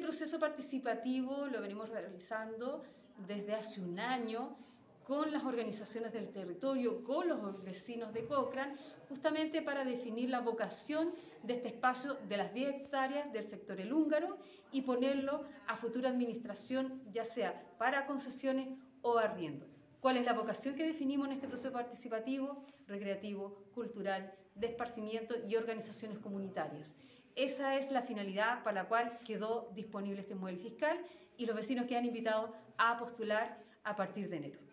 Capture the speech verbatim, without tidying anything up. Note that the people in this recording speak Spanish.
proceso participativo lo venimos realizando desde hace un año con las organizaciones del territorio, con los vecinos de Cochrane, justamente para definir la vocación de este espacio de las diez hectáreas del sector El Húngaro y ponerlo a futura administración, ya sea para concesiones o arriendo. ¿Cuál es la vocación que definimos en este proceso participativo? Recreativo, cultural, de esparcimiento y organizaciones comunitarias. Esa es la finalidad para la cual quedó disponible este modelo fiscal y los vecinos quedan invitados a postular a partir de enero.